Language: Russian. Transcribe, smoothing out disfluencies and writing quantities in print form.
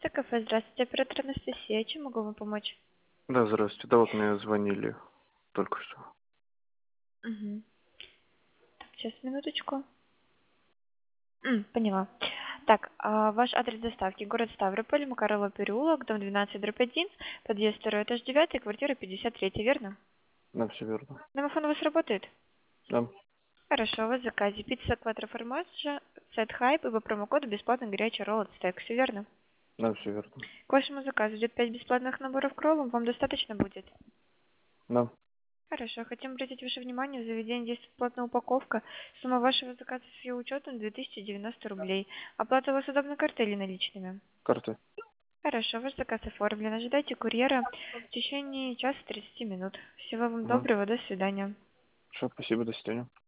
кафе. Здравствуйте, оператор Анастасия. Чем могу вам помочь? Да, здравствуйте. Да, вот мне звонили только что. Угу. Так, сейчас, минуточку. Поняла. Так, ваш адрес доставки. Город Ставрополь, Макарова переулок, дом 12/1, подъезд 2, этаж 9, квартира 53, верно? Да, все верно. Домофон у вас работает? Да, Хорошо, у вас в заказе. Пицца Кватро Формаджа, сет хайп и по промокоду бесплатный горячий ролл от стейк. Все верно? да, все верно. К вашему заказу идет 5 бесплатных наборов к роллам. Вам достаточно будет? Да. Хорошо. Хотим обратить ваше внимание, в заведении действует платная упаковка. Сумма вашего заказа с ее учетом 2090 рублей. Оплата у вас удобной картой или наличными? Карты. Хорошо, ваш заказ оформлен. Ожидайте курьера в течение часа 30 минут. Всего вам Угу. доброго, до свидания. Все, спасибо, до свидания.